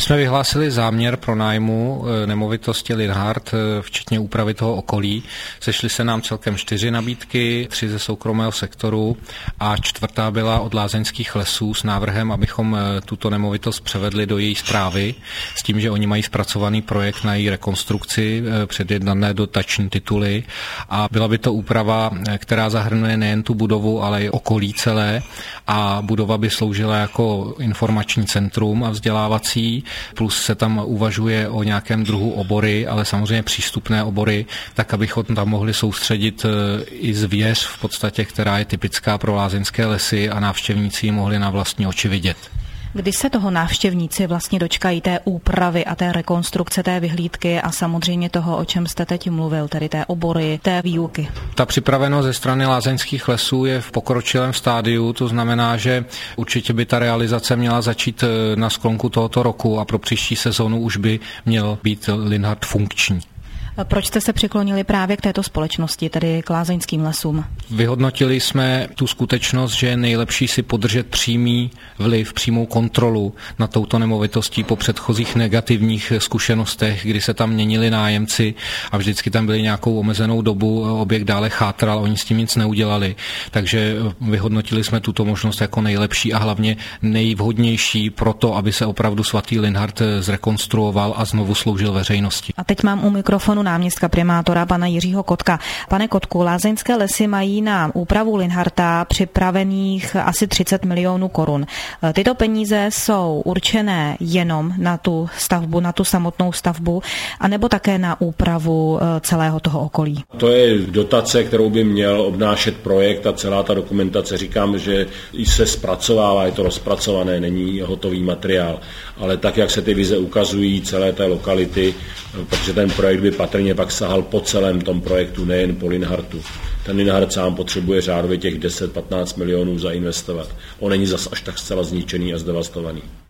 jsme vyhlásili záměr pronájmu nemovitosti Linhart, včetně úpravy toho okolí. Sešly se nám celkem 4 nabídky, 3 ze soukromého sektoru a 4. byla od Lázeňských lesů s návrhem, abychom tuto nemovitost převedli do její správy, s tím, že oni mají zpracovaný projekt na její rekonstrukci, předjednané dotační tituly a byla by to úprava, která zahrnuje nejen tu budovu, ale i okolí celé a budova by sloužila jako informační centrum a vzdělávací, plus se tam uvažuje o nějakém druhu obory, ale samozřejmě přístupné obory, tak abychom tam mohli soustředit i zvěř v podstatě, která je typická pro lázeňské lesy a návštěvníci ji mohli na vlastní oči vidět. Kdy se toho návštěvníci vlastně dočkají té úpravy a té rekonstrukce té vyhlídky a samozřejmě toho, o čem jste teď mluvil, tedy té obory, té výuky? Ta připravenost ze strany Lázeňských lesů je v pokročilém stádiu, to znamená, že určitě by ta realizace měla začít na sklonku tohoto roku a pro příští sezonu už by měl být Linhart funkční. Proč jste se přiklonili právě k této společnosti, tedy k Lázeňským lesům? Vyhodnotili jsme tu skutečnost, že je nejlepší si podržet přímý vliv, přímou kontrolu na touto nemovitostí po předchozích negativních zkušenostech, kdy se tam měnili nájemci a vždycky tam byli nějakou omezenou dobu, objekt dále chátral, oni s tím nic neudělali. Takže vyhodnotili jsme tuto možnost jako nejlepší a hlavně nejvhodnější pro to, aby se opravdu svatý Linhart zrekonstruoval a znovu sloužil veřejnosti. A teď mám u mikrofonu náměstka primátora pana Jiřího Kotka. Pane Kotku, Lázeňské lesy mají na úpravu Linharta připravených asi 30 milionů korun. Tyto peníze jsou určené jenom na tu stavbu, na tu samotnou stavbu, anebo také na úpravu celého toho okolí? To je dotace, kterou by měl obnášet projekt a celá ta dokumentace. Říkám, že se zpracovává, je to rozpracované, není hotový materiál, ale tak, jak se ty vize ukazují celé té lokality, protože ten projekt by patrně pak sahal po celém tom projektu, nejen po Linhartu. Ten Linhart sám potřebuje řádově těch 10-15 milionů zainvestovat. On není zas až tak zcela zničený a zdevastovaný.